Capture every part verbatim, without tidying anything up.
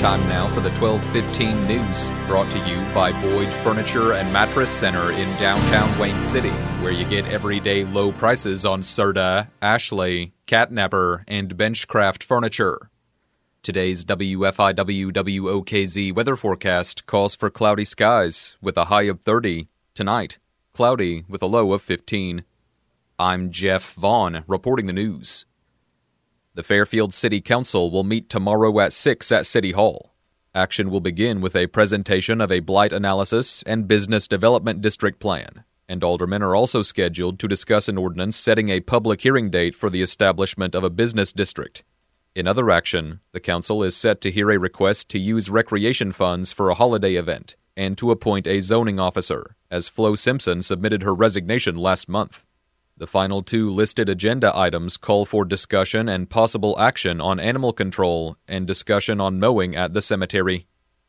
Time now for the twelve fifteen news, brought to you by Boyd Furniture and Mattress Center in downtown Wayne City, where you get everyday low prices on Serta, Ashley, Catnapper, and Benchcraft furniture. Today's W F I W W O K Z weather forecast calls for cloudy skies with a high of thirty. Tonight, cloudy with a low of fifteen. I'm Jeff Vaughn, reporting the news. The Fairfield City Council will meet tomorrow at six at City Hall. Action will begin with a presentation of a blight analysis and business development district plan, and aldermen are also scheduled to discuss an ordinance setting a public hearing date for the establishment of a business district. In other action, the council is set to hear a request to use recreation funds for a holiday event and to appoint a zoning officer, as Flo Simpson submitted her resignation last month. The final two listed agenda items call for discussion and possible action on animal control and discussion on mowing at the cemetery.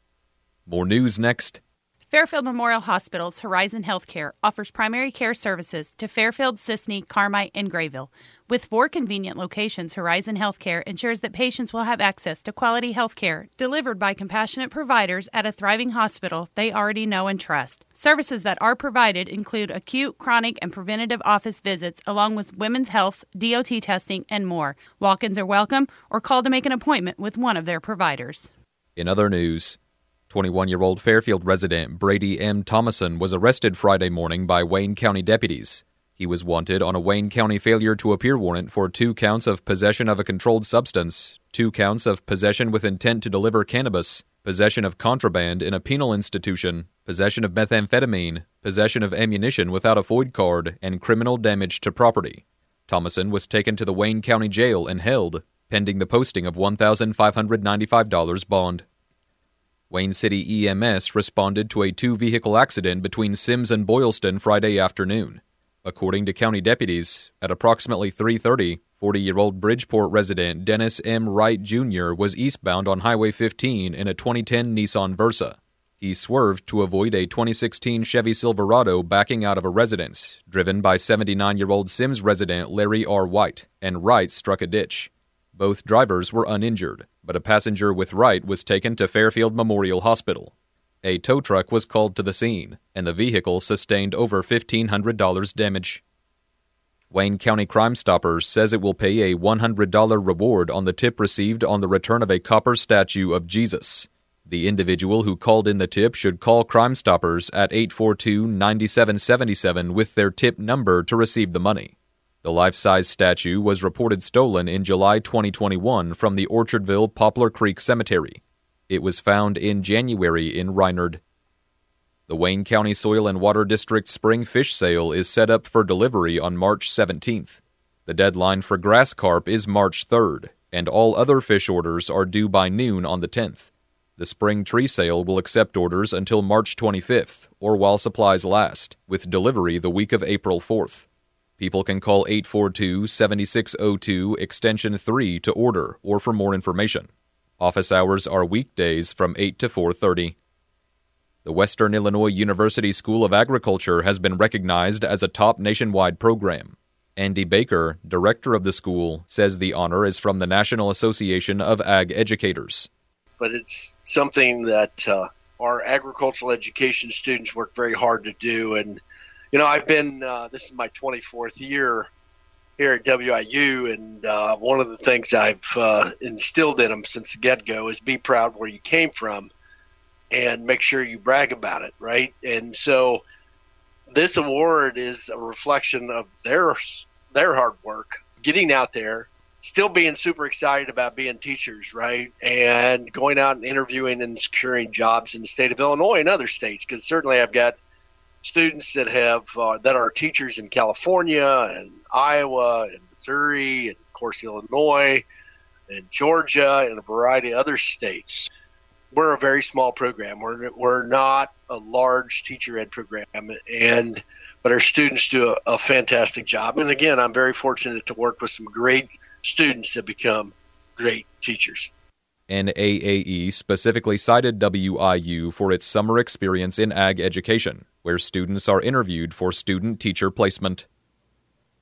More news next. Fairfield Memorial Hospital's Horizon Healthcare offers primary care services to Fairfield, Sisney, Carmite, and Grayville. With four convenient locations, Horizon Healthcare ensures that patients will have access to quality health care delivered by compassionate providers at a thriving hospital they already know and trust. Services that are provided include acute, chronic, and preventative office visits, along with women's health, D O T testing, and more. Walk-ins are welcome, or call to make an appointment with one of their providers. In other news, twenty-one-year-old Fairfield resident Brady M. Thomason was arrested Friday morning by Wayne County deputies. He was wanted on a Wayne County failure to appear warrant for two counts of possession of a controlled substance, two counts of possession with intent to deliver cannabis, possession of contraband in a penal institution, possession of methamphetamine, possession of ammunition without a F O I D card, and criminal damage to property. Thomason was taken to the Wayne County Jail and held, pending the posting of one thousand five hundred ninety-five dollars bond. Wayne City E M S responded to a two-vehicle accident between Sims and Boylston Friday afternoon. According to county deputies, at approximately three thirty, forty-year-old Bridgeport resident Dennis M. Wright Junior was eastbound on Highway fifteen in a twenty ten Nissan Versa. He swerved to avoid a twenty sixteen Chevy Silverado backing out of a residence, driven by seventy-nine-year-old Sims resident Larry R. White, and Wright struck a ditch. Both drivers were uninjured, but a passenger with Wright was taken to Fairfield Memorial Hospital. A tow truck was called to the scene, and the vehicle sustained over fifteen hundred dollars damage. Wayne County Crime Stoppers says it will pay a one hundred dollars reward on the tip received on the return of a copper statue of Jesus. The individual who called in the tip should call Crime Stoppers at eight four two, nine seven seven seven with their tip number to receive the money. The life-size statue was reported stolen in July twenty twenty-one from the Orchardville Poplar Creek Cemetery. It was found in January in Reinard. The Wayne County Soil and Water District Spring Fish Sale is set up for delivery on March seventeenth. The deadline for grass carp is March third, and all other fish orders are due by noon on the tenth. The Spring Tree Sale will accept orders until March twenty-fifth, or while supplies last, with delivery the week of April fourth. People can call eight four two, seven six zero two, extension three to order or for more information. Office hours are weekdays from eight to four thirty. The Western Illinois University School of Agriculture has been recognized as a top nationwide program. Andy Baker, director of the school, says the honor is from the National Association of Ag Educators. But it's something that uh, our agricultural education students work very hard to do. And, you know, I've been, uh, this is my twenty-fourth year here at W I U, and uh, one of the things I've uh, instilled in them since the get-go is be proud where you came from and make sure you brag about it, right? And so this award is a reflection of their their hard work, getting out there, still being super excited about being teachers, right? And going out and interviewing and securing jobs in the state of Illinois and other states, because certainly I've got students that have uh, that are teachers in California and Iowa and Missouri and, of course, Illinois and Georgia and a variety of other states. We're a very small program. We're we're not a large teacher ed program, and but our students do a, a fantastic job. And again, I'm very fortunate to work with some great students that become great teachers. N A A E specifically cited W I U for its summer experience in ag education, where students are interviewed for student-teacher placement.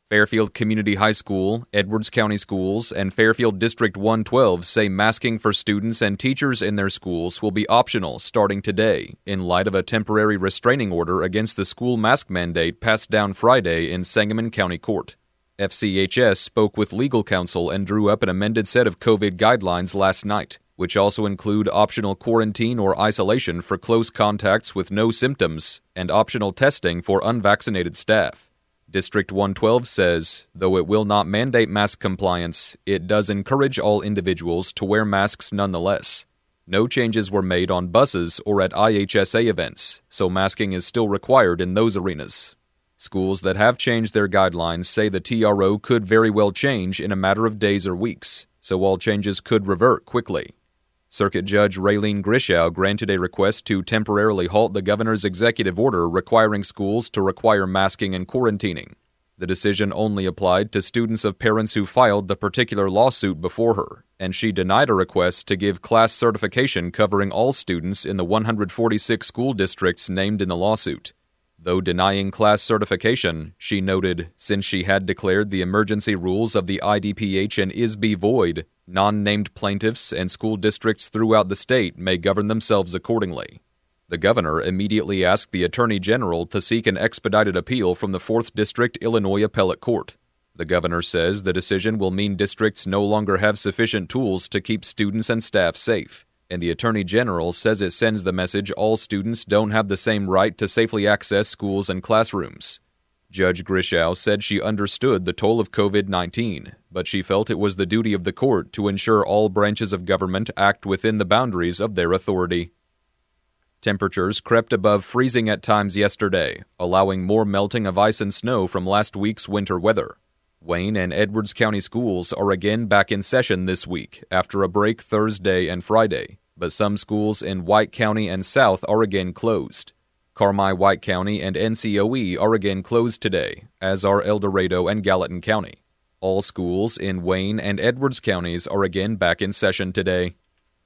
Fairfield Community High School, Edwards County Schools, and Fairfield District one twelve say masking for students and teachers in their schools will be optional starting today, in light of a temporary restraining order against the school mask mandate passed down Friday in Sangamon County Court. F C H S spoke with legal counsel and drew up an amended set of COVID guidelines last night, which also include optional quarantine or isolation for close contacts with no symptoms and optional testing for unvaccinated staff. District one twelve says, though it will not mandate mask compliance, it does encourage all individuals to wear masks nonetheless. No changes were made on buses or at I H S A events, so masking is still required in those arenas. Schools that have changed their guidelines say the T R O could very well change in a matter of days or weeks, so all changes could revert quickly. Circuit Judge Raylene Grishow granted a request to temporarily halt the governor's executive order requiring schools to require masking and quarantining. The decision only applied to students of parents who filed the particular lawsuit before her, and she denied a request to give class certification covering all students in the one hundred forty-six school districts named in the lawsuit. Though denying class certification, she noted, since she had declared the emergency rules of the I D P H and I S B void, non-named plaintiffs and school districts throughout the state may govern themselves accordingly. The governor immediately asked the Attorney General to seek an expedited appeal from the fourth District Illinois Appellate Court. The governor says the decision will mean districts no longer have sufficient tools to keep students and staff safe, and the Attorney General says it sends the message all students don't have the same right to safely access schools and classrooms. Judge Grishow said she understood the toll of COVID nineteen, but she felt it was the duty of the court to ensure all branches of government act within the boundaries of their authority. Temperatures crept above freezing at times yesterday, allowing more melting of ice and snow from last week's winter weather. Wayne and Edwards County schools are again back in session this week after a break Thursday and Friday, but some schools in White County and South are again closed. Carmi, White County, and N C O E are again closed today, as are El Dorado and Gallatin County. All schools in Wayne and Edwards counties are again back in session today.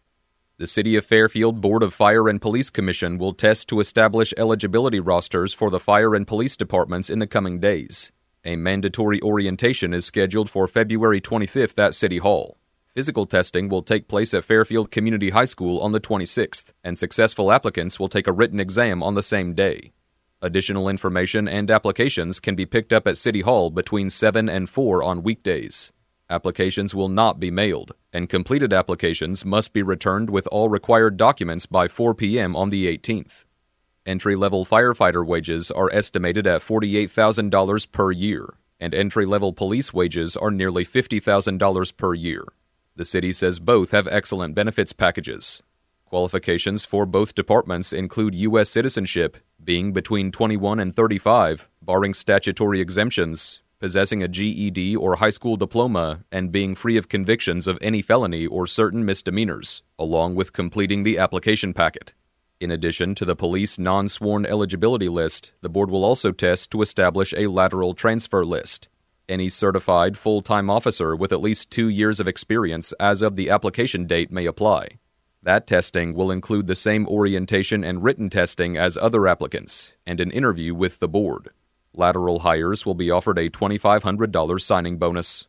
The City of Fairfield Board of Fire and Police Commission will test to establish eligibility rosters for the fire and police departments in the coming days. A mandatory orientation is scheduled for February twenty-fifth at City Hall. Physical testing will take place at Fairfield Community High School on the twenty-sixth, and successful applicants will take a written exam on the same day. Additional information and applications can be picked up at City Hall between seven and four on weekdays. Applications will not be mailed, and completed applications must be returned with all required documents by four p.m. on the eighteenth. Entry-level firefighter wages are estimated at forty-eight thousand dollars per year, and entry-level police wages are nearly fifty thousand dollars per year. The city says both have excellent benefits packages. Qualifications for both departments include U S citizenship, being between twenty-one and thirty-five, barring statutory exemptions, possessing a G E D or high school diploma, and being free of convictions of any felony or certain misdemeanors, along with completing the application packet. In addition to the police non-sworn eligibility list, the board will also test to establish a lateral transfer list. Any certified full-time officer with at least two years of experience as of the application date may apply. That testing will include the same orientation and written testing as other applicants, and an interview with the board. Lateral hires will be offered a twenty-five hundred dollars signing bonus.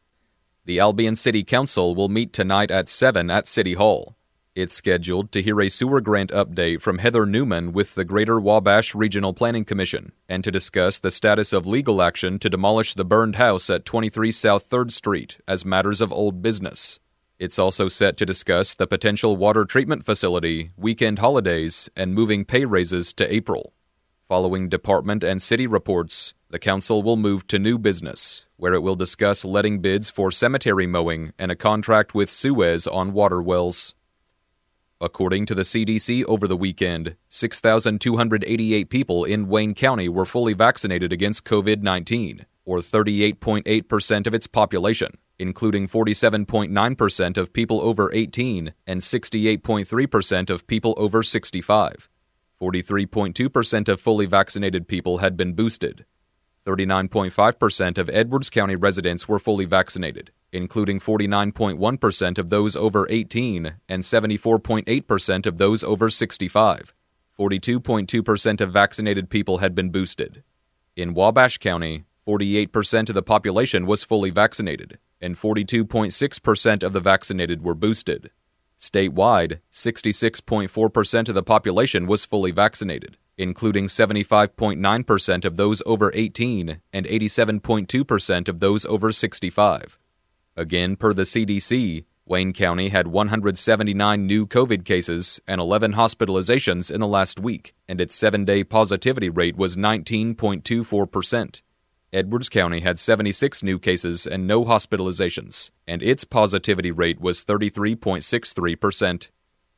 The Albion City Council will meet tonight at seven at City Hall. It's scheduled to hear a sewer grant update from Heather Newman with the Greater Wabash Regional Planning Commission and to discuss the status of legal action to demolish the burned house at twenty-three South third Street as matters of old business. It's also set to discuss the potential water treatment facility, weekend holidays, and moving pay raises to April. Following department and city reports, the council will move to new business, where it will discuss letting bids for cemetery mowing and a contract with Suez on water wells. According to the C D C over the weekend, six thousand two hundred eighty-eight people in Wayne County were fully vaccinated against COVID nineteen, or thirty-eight point eight percent of its population, including forty-seven point nine percent of people over eighteen and sixty-eight point three percent of people over sixty-five. forty-three point two percent of fully vaccinated people had been boosted. thirty-nine point five percent of Edwards County residents were fully vaccinated, including forty-nine point one percent of those over eighteen and seventy-four point eight percent of those over sixty-five. forty-two point two percent of vaccinated people had been boosted. In Wabash County, forty-eight percent of the population was fully vaccinated, and forty-two point six percent of the vaccinated were boosted. Statewide, sixty-six point four percent of the population was fully vaccinated, including seventy-five point nine percent of those over eighteen and eighty-seven point two percent of those over sixty-five. Again, per the C D C, Wayne County had one hundred seventy-nine new COVID cases and eleven hospitalizations in the last week, and its seven-day positivity rate was nineteen point two four percent. Edwards County had seventy-six new cases and no hospitalizations, and its positivity rate was thirty-three point six three percent.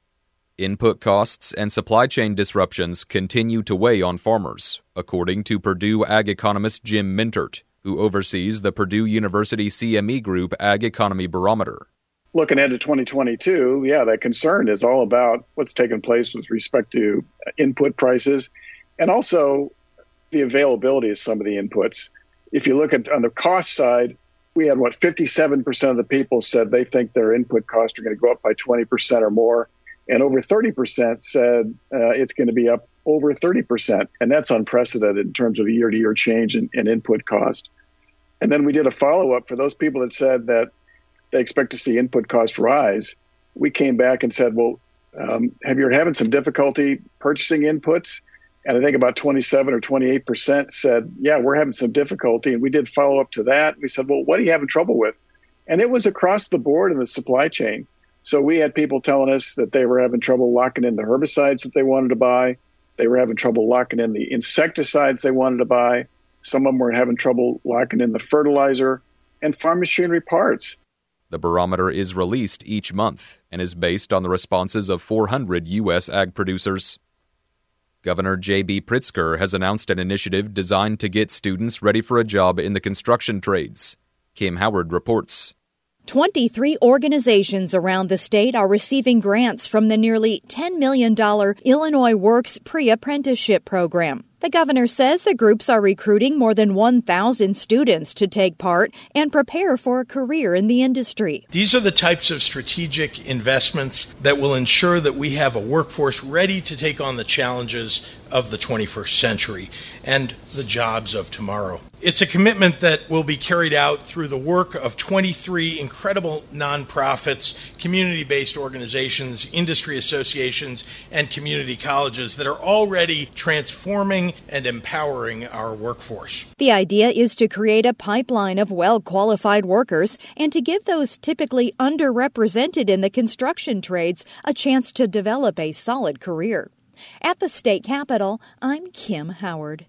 Input costs and supply chain disruptions continue to weigh on farmers, according to Purdue ag economist Jim Mintert, who oversees the Purdue University C M E Group Ag Economy Barometer. Looking ahead to twenty twenty-two, yeah, that concern is all about what's taken place with respect to input prices and also the availability of some of the inputs. If you look at on the cost side, we had, what, fifty-seven percent of the people said they think their input costs are going to go up by twenty percent or more, and over thirty percent said uh, it's going to be up over thirty percent, and that's unprecedented in terms of year-to-year change in, in input cost. And then we did a follow-up for those people that said that they expect to see input costs rise. We came back and said, well, um, have you having some difficulty purchasing inputs? And I think about twenty-seven or twenty-eight percent said, yeah, we're having some difficulty. And we did follow up to that. We said, well, what are you having trouble with? And it was across the board in the supply chain. So we had people telling us that they were having trouble locking in the herbicides that they wanted to buy. They were having trouble locking in the insecticides they wanted to buy. Some of them were having trouble locking in the fertilizer and farm machinery parts. The barometer is released each month and is based on the responses of four hundred U S ag producers. Governor J B Pritzker has announced an initiative designed to get students ready for a job in the construction trades. Kim Howard reports. twenty-three organizations around the state are receiving grants from the nearly ten million dollars Illinois Works pre-apprenticeship program. The governor says the groups are recruiting more than one thousand students to take part and prepare for a career in the industry. These are the types of strategic investments that will ensure that we have a workforce ready to take on the challenges of the twenty-first century and the jobs of tomorrow. It's a commitment that will be carried out through the work of twenty-three incredible nonprofits, community-based organizations, industry associations, and community colleges that are already transforming and empowering our workforce. The idea is to create a pipeline of well-qualified workers and to give those typically underrepresented in the construction trades a chance to develop a solid career. At the state capitol, I'm Kim Howard.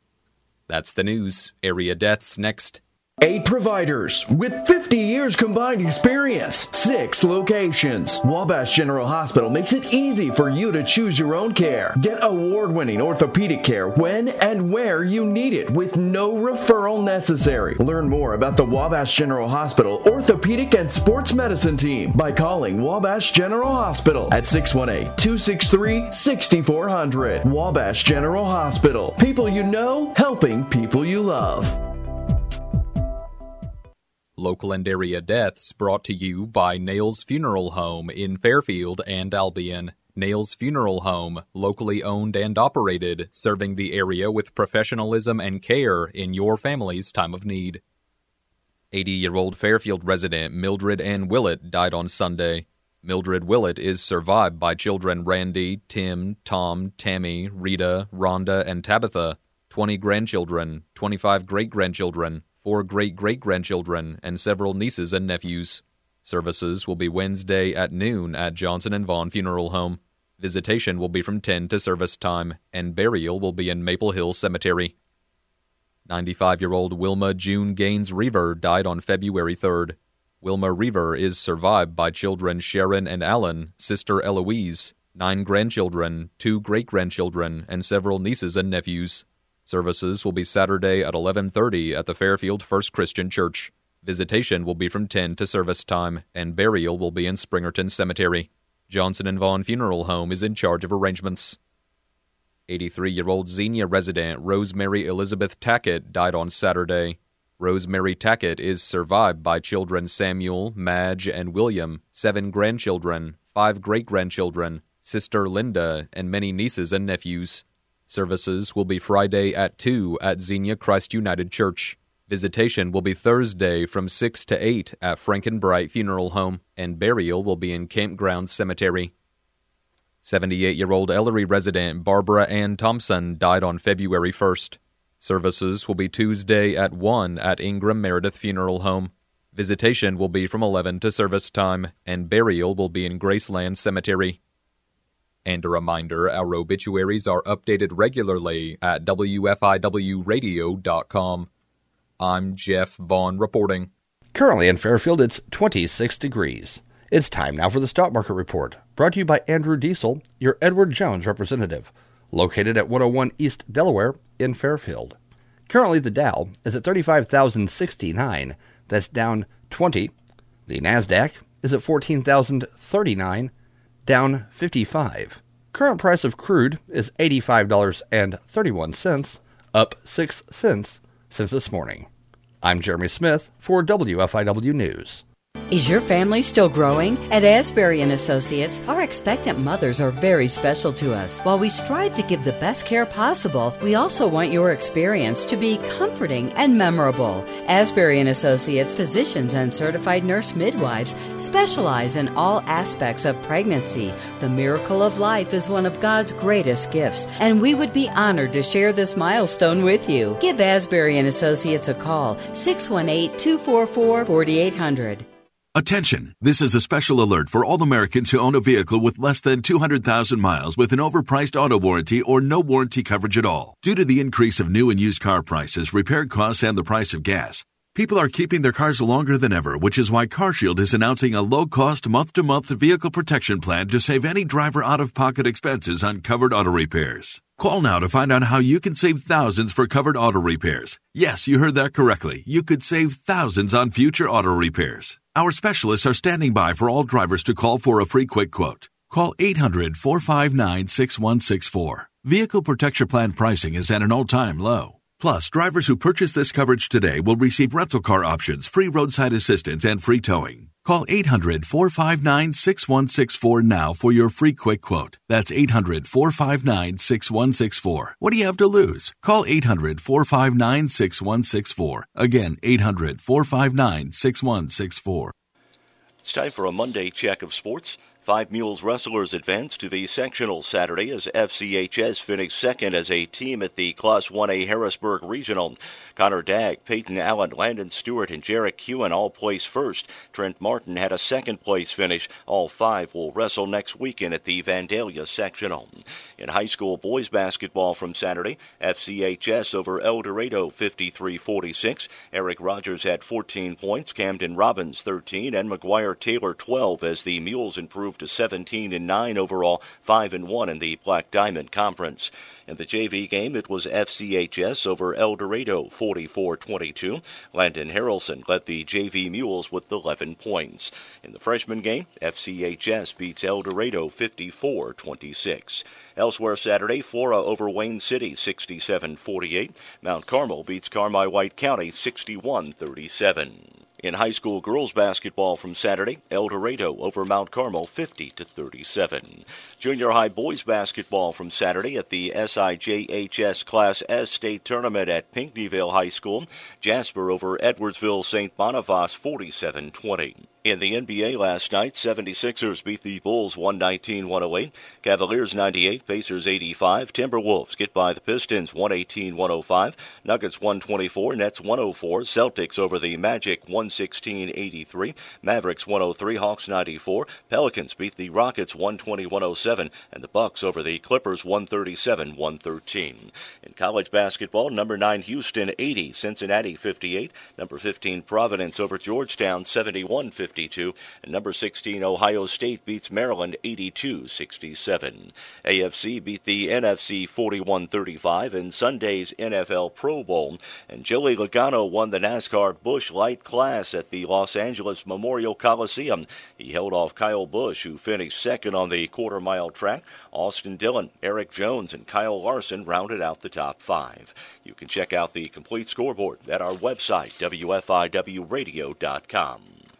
That's the news. Area deaths next. Eight providers with fifty years combined experience. Six locations. Wabash General Hospital makes it easy for you to choose your own care. Get award-winning orthopedic care when and where you need it with no referral necessary. Learn more about the Wabash General Hospital Orthopedic and Sports Medicine Team by calling Wabash General Hospital at six one eight, two six three, six four zero zero. Wabash General Hospital. People you know, helping people you love. Local and area deaths brought to you by Nails Funeral Home in Fairfield and Albion. Nails Funeral Home, locally owned and operated, serving the area with professionalism and care in your family's time of need. eighty-year-old Fairfield resident Mildred Ann Willett died on Sunday. Mildred Willett is survived by children Randy, Tim, Tom, Tammy, Rita, Rhonda, and Tabitha, twenty grandchildren, twenty-five great-grandchildren, four great-great-grandchildren, and several nieces and nephews. Services will be Wednesday at noon at Johnson and Vaughn Funeral Home. Visitation will be from ten to service time, and burial will be in Maple Hill Cemetery. ninety-five-year-old Wilma June Gaines Reaver died on February third. Wilma Reaver is survived by children Sharon and Alan, sister Eloise, nine grandchildren, two great-grandchildren, and several nieces and nephews. Services will be Saturday at eleven thirty at the Fairfield First Christian Church. Visitation will be from ten to service time, and burial will be in Springerton Cemetery. Johnson and Vaughn Funeral Home is in charge of arrangements. eighty-three-year-old Xenia resident Rosemary Elizabeth Tackett died on Saturday. Rosemary Tackett is survived by children Samuel, Madge, and William, seven grandchildren, five great-grandchildren, sister Linda, and many nieces and nephews. Services will be Friday at two at Xenia Christ United Church. Visitation will be Thursday from six to eight at Frankenbright Funeral Home, and burial will be in Campground Cemetery. seventy-eight-year-old Ellery resident Barbara Ann Thompson died on February first. Services will be Tuesday at one at Ingram Meredith Funeral Home. Visitation will be from eleven to service time, and burial will be in Graceland Cemetery. And a reminder, our obituaries are updated regularly at W F I W radio dot com. I'm Jeff Vaughn reporting. Currently in Fairfield, it's twenty-six degrees. It's time now for the Stock Market Report, brought to you by Andrew Diesel, your Edward Jones representative, located at one oh one East Delaware in Fairfield. Currently, the Dow is at thirty-five thousand sixty-nine. That's down twenty. The NASDAQ is at fourteen thousand thirty-nine, down fifty-five. Current price of crude is eighty-five dollars and thirty-one cents, up six cents since this morning. I'm Jeremy Smith for W F I W News. Is your family still growing? At Asbury and Associates, our expectant mothers are very special to us. While we strive to give the best care possible, we also want your experience to be comforting and memorable. Asbury and Associates physicians and certified nurse midwives specialize in all aspects of pregnancy. The miracle of life is one of God's greatest gifts, and we would be honored to share this milestone with you. Give Asbury and Associates a call, six one eight, two four four, four eight zero zero. Attention! This is a special alert for all Americans who own a vehicle with less than two hundred thousand miles with an overpriced auto warranty or no warranty coverage at all. Due to the increase of new and used car prices, repair costs, and the price of gas, people are keeping their cars longer than ever, which is why CarShield is announcing a low-cost month-to-month vehicle protection plan to save any driver out-of-pocket expenses on covered auto repairs. Call now to find out how you can save thousands for covered auto repairs. Yes, you heard that correctly. You could save thousands on future auto repairs. Our specialists are standing by for all drivers to call for a free quick quote. Call eight hundred, four five nine, six one six four. Vehicle Protection Plan pricing is at an all-time low. Plus, drivers who purchase this coverage today will receive rental car options, free roadside assistance, and free towing. Call eight hundred, four five nine, six one six four now for your free quick quote. That's eight hundred, four five nine, six one six four. What do you have to lose? Call eight hundred, four five nine, six one six four. Again, eight hundred, four five nine, six one six four. It's time for a Monday check of sports. Five Mules wrestlers advanced to the sectional Saturday as F C H S finished second as a team at the Class one A Harrisburg Regional. Connor Dagg, Peyton Allen, Landon Stewart, and Jarek Kewen all placed first. Trent Martin had a second-place finish. All five will wrestle next weekend at the Vandalia Sectional. In high school boys basketball from Saturday, F C H S over El Dorado fifty-three forty-six. Eric Rogers had fourteen points, Camden Robbins thirteen, and McGuire Taylor twelve as the Mules improved to seventeen and nine overall, five and one in the Black Diamond Conference. In the J V game, it was F C H S over El Dorado forty-four twenty-two. Landon Harrelson led the J V Mules with eleven points. In the freshman game, F C H S beats El Dorado fifty-four twenty-six. Elsewhere Saturday, Flora over Wayne City sixty-seven forty-eight. Mount Carmel beats Carmi White County sixty-one thirty-seven. In high school girls basketball from Saturday, El Dorado over Mount Carmel fifty to thirty-seven. Junior high boys basketball from Saturday at the S I J H S Class S state tournament at Pinckneyville High School. Jasper over Edwardsville Saint Boniface forty-seven twenty. In the N B A last night, seventy-sixers beat the Bulls one nineteen to one oh eight. Cavaliers ninety-eight, Pacers eighty-five. Timberwolves get by the Pistons one eighteen to one oh five. Nuggets one twenty-four, Nets one oh four. Celtics over the Magic one sixteen to eighty-three. Mavericks one oh three, Hawks ninety-four. Pelicans beat the Rockets one twenty to one oh seven. And the Bucks over the Clippers one thirty-seven to one thirteen. In college basketball, number nine Houston eighty, Cincinnati fifty-eight. Number fifteen Providence over Georgetown seventy-one fifty. And number sixteen Ohio State beats Maryland eighty-two sixty-seven. A F C beat the N F C forty-one thirty-five in Sunday's N F L Pro Bowl. And Joey Logano won the NASCAR Busch Light Class at the Los Angeles Memorial Coliseum. He held off Kyle Busch, who finished second on the quarter-mile track. Austin Dillon, Eric Jones, and Kyle Larson rounded out the top five. You can check out the complete scoreboard at our website, W F I W radio dot com.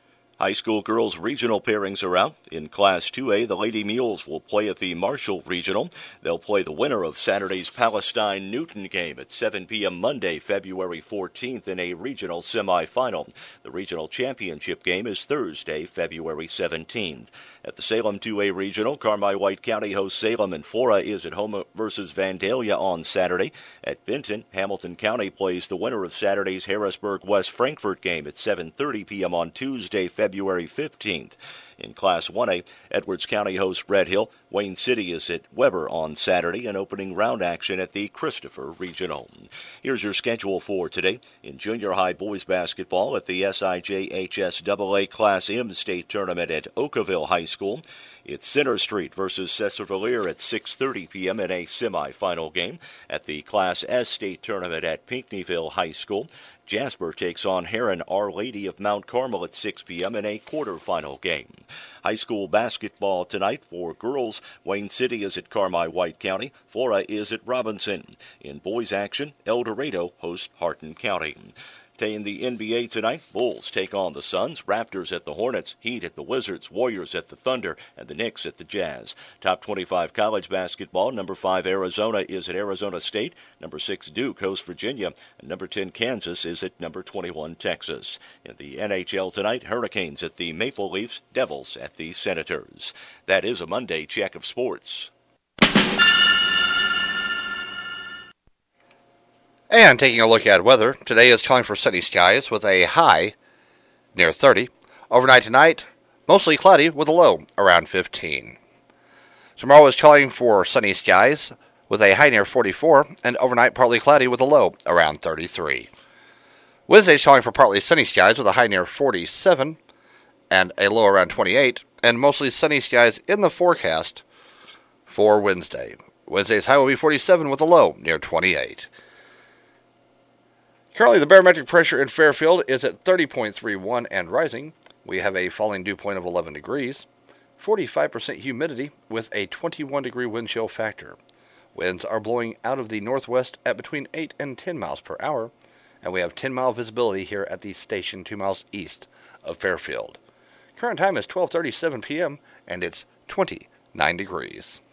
High school girls regional pairings are out. In Class two A, the Lady Mules will play at the Marshall Regional. They'll play the winner of Saturday's Palestine-Newton game at seven p.m. Monday, February fourteenth in a regional semifinal. The regional championship game is Thursday, February seventeenth. At the Salem two A Regional, Carmi-White County hosts Salem, and Fora is at home versus Vandalia on Saturday. At Benton, Hamilton County plays the winner of Saturday's Harrisburg-West Frankfort game at seven thirty p.m. on Tuesday, February fifteenth. In Class one A, Edwards County hosts Red Hill. Wayne City is at Weber on Saturday, and opening round action at the Christopher Regional. Here's your schedule for today. In junior high boys basketball at the S I J H S A A Class M state tournament at Oakville High School. It's Center Street versus Cesar-Valliere at six thirty p.m. in a semifinal game. At the Class S state tournament at Pinckneyville High School, Jasper takes on Heron Our Lady of Mount Carmel at six p.m. in a quarterfinal game. High school basketball tonight for girls. Wayne City is at Carmi-White County. Fora is at Robinson. In boys action, El Dorado hosts Hardin County. In the N B A tonight, Bulls take on the Suns, Raptors at the Hornets, Heat at the Wizards, Warriors at the Thunder, and the Knicks at the Jazz. Top twenty-five college basketball, number five Arizona is at Arizona State, number six Duke hosts Virginia, and number ten Kansas is at number twenty-one Texas. In the N H L tonight, Hurricanes at the Maple Leafs, Devils at the Senators. That is a Monday Check of Sports. And taking a look at weather, today is calling for sunny skies with a high near thirty. Overnight tonight, mostly cloudy with a low around fifteen. Tomorrow is calling for sunny skies with a high near forty-four, and overnight partly cloudy with a low around thirty-three. Wednesday is calling for partly sunny skies with a high near forty-seven and a low around twenty-eight, and mostly sunny skies in the forecast for Wednesday. Wednesday's high will be forty-seven with a low near twenty-eight. Currently, the barometric pressure in Fairfield is at thirty point three one and rising. We have a falling dew point of eleven degrees, forty-five percent humidity with a twenty-one degree wind chill factor. Winds are blowing out of the northwest at between eight and ten miles per hour, and we have ten mile visibility here at the station two miles east of Fairfield. Current time is twelve thirty-seven p.m., and it's twenty-nine degrees.